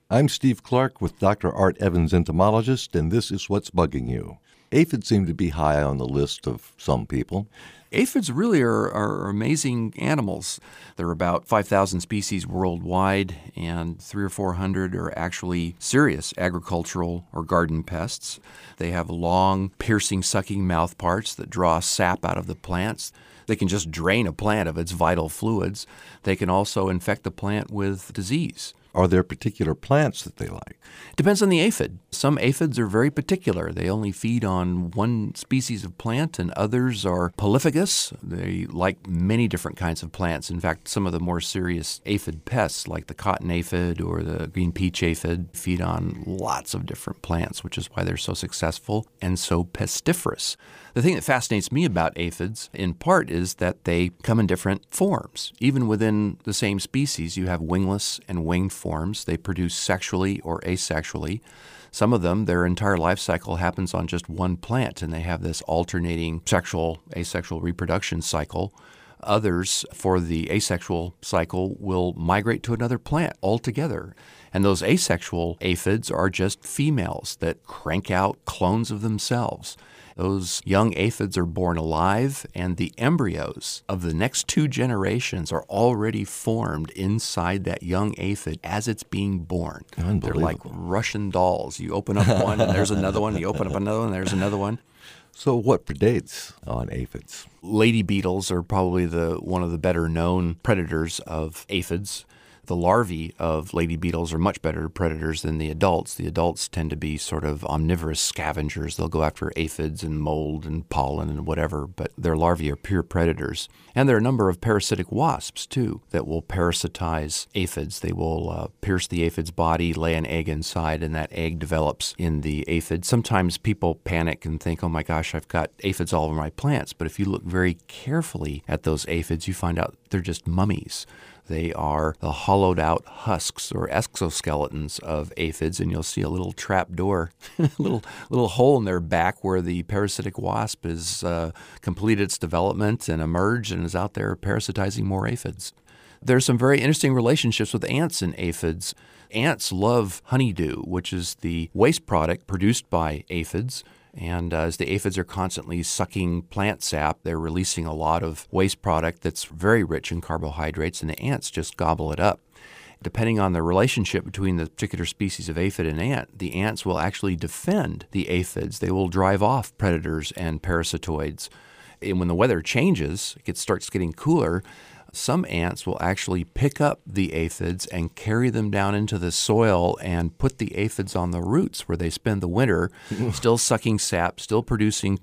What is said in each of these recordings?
I'm Steve Clark with Dr. Art Evans, entomologist, and this is What's Bugging You. Aphids seem to be high on the list of some people. Aphids really are amazing animals. There are about 5,000 species worldwide, and 300 or 400 are actually serious agricultural or garden pests. They have long, piercing, sucking mouth parts that draw sap out of the plants. They can just drain a plant of its vital fluids. They can also infect the plant with disease. Are there particular plants that they like? Depends on the aphid. Some aphids are very particular. They only feed on one species of plant, and others are polyphagous. They like many different kinds of plants. In fact, some of the more serious aphid pests, like the cotton aphid or the green peach aphid, feed on lots of different plants, which is why they're so successful and so pestiferous. The thing that fascinates me about aphids, in part, is that they come in different forms. Even within the same species, you have wingless and winged forms. They produce sexually or asexually. Some of them, their entire life cycle happens on just one plant, and they have this alternating sexual, asexual reproduction cycle. Others, for the asexual cycle, will migrate to another plant altogether. And those asexual aphids are just females that crank out clones of themselves. Those young aphids are born alive, and the embryos of the next two generations are already formed inside that young aphid as it's being born. They're like Russian dolls. You open up one, and there's another one. You open up another one, and there's another one. So what predates on aphids? Lady beetles are probably one of the better known predators of aphids. The larvae of lady beetles are much better predators than the adults. The adults tend to be sort of omnivorous scavengers. They'll go after aphids and mold and pollen and whatever, but their larvae are pure predators. And there are a number of parasitic wasps, too, that will parasitize aphids. They will pierce the aphid's body, lay an egg inside, and that egg develops in the aphid. Sometimes people panic and think, oh my gosh, I've got aphids all over my plants. But if you look very carefully at those aphids, you find out they're just mummies. They are the hollowed-out husks or exoskeletons of aphids, and you'll see a little trap door, little hole in their back where the parasitic wasp has completed its development and emerged and is out there parasitizing more aphids. There's some very interesting relationships with ants and aphids. Ants love honeydew, which is the waste product produced by aphids. And as the aphids are constantly sucking plant sap, they're releasing a lot of waste product that's very rich in carbohydrates, and the ants just gobble it up. Depending on the relationship between the particular species of aphid and ant, the ants will actually defend the aphids. They will drive off predators and parasitoids. And when the weather changes, it starts getting cooler, some ants will actually pick up the aphids and carry them down into the soil and put the aphids on the roots where they spend the winter, still sucking sap, still producing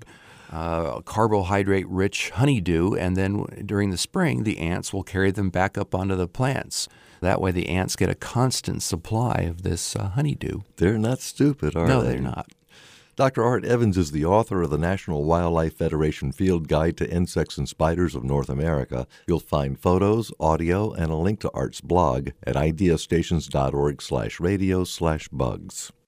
carbohydrate-rich honeydew, and then during the spring, the ants will carry them back up onto the plants. That way the ants get a constant supply of this honeydew. They're not stupid, are they? No, they're not. Dr. Art Evans is the author of the National Wildlife Federation Field Guide to Insects and Spiders of North America. You'll find photos, audio, and a link to Art's blog at ideastations.org/radio/bugs.